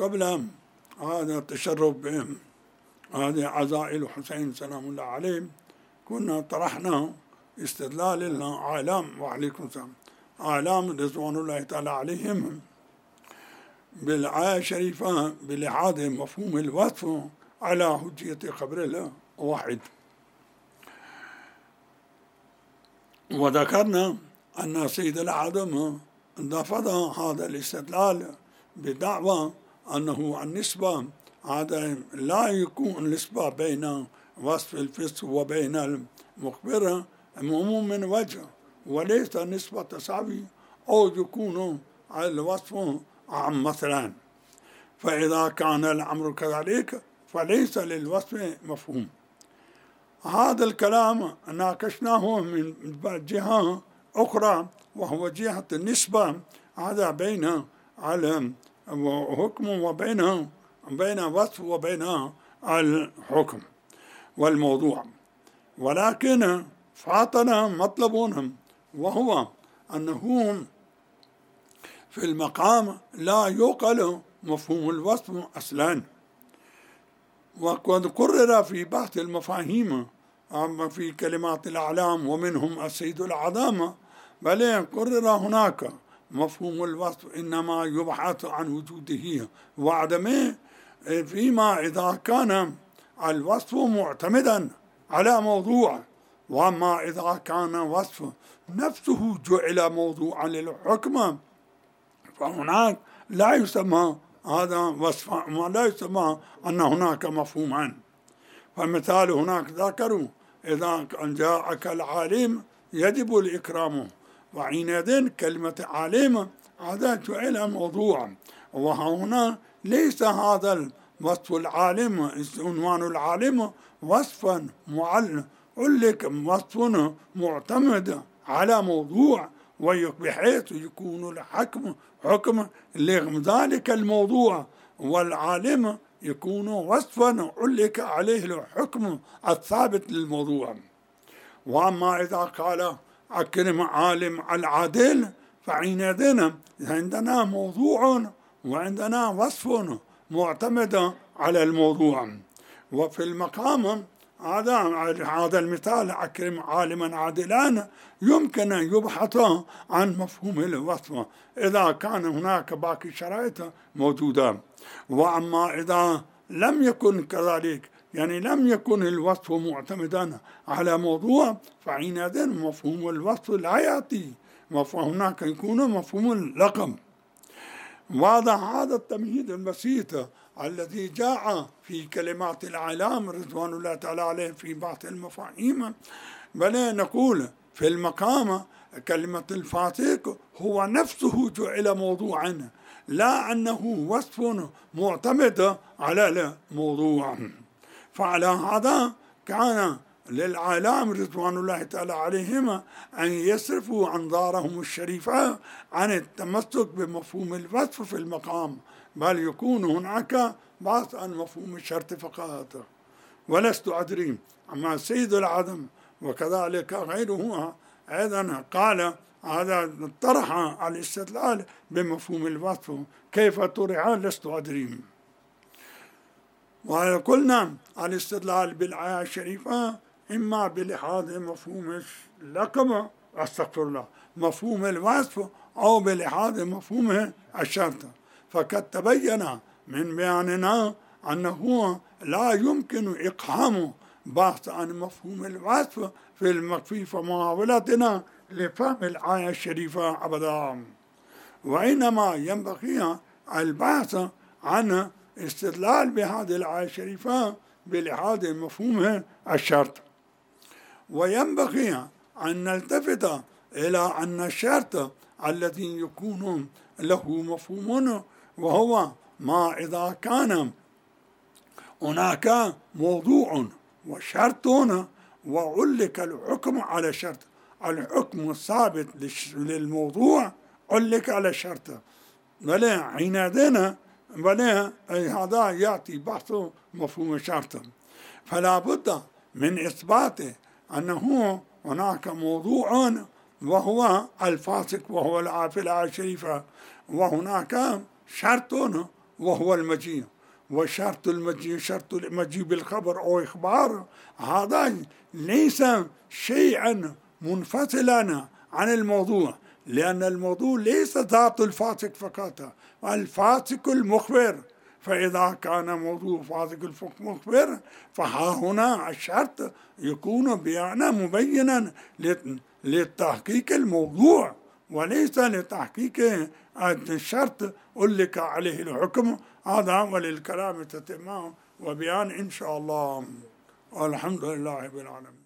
قبل هذا التشرف بهم هذه عزائل حسين سلام الله عليه كنا طرحنا استدلال لنا أعلام وعليكم السلام أعلام رضوان الله تعالى عليهم بالآية الشريفة بالإعادة مفهوم الوصف على حجية خبر الواحد. وذكرنا أن سيد العدم نفض هذا الاستدلال بدعوى أنه النسبة هذا لا يكون النسبة بين وصف الفسق وبين المخبر عموم من وجه وليس نسبة تساوي أو يكون الوصف عام مثلا، فإذا كان الأمر كذلك فليس للوصف مفهوم. هذا الكلام ناقشناه من جهة أخرى وهو جهة النسبة هذا بين الحكم وبين وصف وبين الحكم والموضوع، ولكن فاتنا مطلب وهو أنه في المقام لا يقل مفهوم الوصف أصلا. وقد قرر في بحث المفاهيم في كلمات الأعلام ومنهم السيد العظام بل قرر هناك مفهوم الوصف إنما يبحث عن وجوده وعدمه فيما إذا كان الوصف معتمدا على موضوع، وأما إذا كان وصف نفسه جعل موضوعا للحكم فهناك لا يسمى هذا وصف ولا يسمى أن هناك مفهوما. فمثال هناك ذكروا إذا جاءك العالم يجب الإكرام، وحينئذ كلمة عالم هذا جعل موضوعا، وهنا ليس هذا الوصف العالم عنوان العالم وصفا علق وصف معتمد على موضوع بحيث يكون الحكم حكم لذلك الموضوع والعالم يكون وصفا علق عليه الحكم الثابت للموضوع. وأما إذا قال أكرم عالم العادل فحينئذ عندنا موضوع وعندنا وصف معتمد على الموضوع. وفي المقام هذا المثال أكرم عالما عادلا يمكن أن يبحث عن مفهوم الوصف إذا كان هناك باقي شرائط موجودة. وأما إذا لم يكن كذلك يعني لم يكن الوصف معتمدا على موضوع فحينئذ مفهوم الوصف لا يأتي، هناك يكون مفهوم اللقب. واضح هذا التمهيد البسيط الذي جاء في كلمات الأعلام رضوان الله تعالى عليهم في بعض المفاهيم. بل نقول في المقام كلمة الفاسق هو نفسه جعل موضوعا لا أنه وصف معتمد على الموضوع. فعلى هذا كان للعالم رضوان الله تعالى عليهم أن يصرفوا أنظارهم الشريفة عن التمسك بمفهوم الوصف في المقام، بل يكون هناك بحث عن مفهوم الشرط فقط. ولست أدري أما سيد العدم وكذلك غيره أيضا قال هذا طرح الاستدلال بمفهوم الوصف، كيف طرح لست أدري. وقلنا الاستدلال بالآية الشريفة إما بلحاظ مفهوم اللقب أستغفر الله مفهوم الوصف أو بلحاظ مفهوم الشرط. فقد تبين من بياننا أنه لا يمكن إقحام بحث عن مفهوم الوصف في محاولتنا لفهم الآية الشريفة أبدا، وإنما ينبغي البحث عن استدلال بهذه الآية الشريفة بلحاظ مفهوم الشرط. وينبغي أن نلتفت إلى أن الشرط الذي يكون له مفهوم وهو ما إذا كان هناك موضوع وشرط وعلق الحكم على الشرط، الحكم الثابت للموضوع علق على الشرط، بل حينئذ هذا يأتي بحث مفهوم الشرط. فلا بد من إثبات أنه هناك موضوع وهو الفاسق وهو في الآية الشريفة، وهناك شرط وهو المجيء، وشرط المجيء شرط المجيء بالخبر أو إخبار، هذا ليس شيئا منفصلا عن الموضوع، لأن الموضوع ليس ذات الفاسق فقط، الفاسق المخبر. فإذا كان موضوع فاسق المخبر فها هنا الشرط يكون بيانا مبينا لتحقيق الموضوع وليس لتحقيق الشرط ألك عليه الحكم. هذا وللكلام تتمام وبيان إن شاء الله، والحمد لله رب العالمين.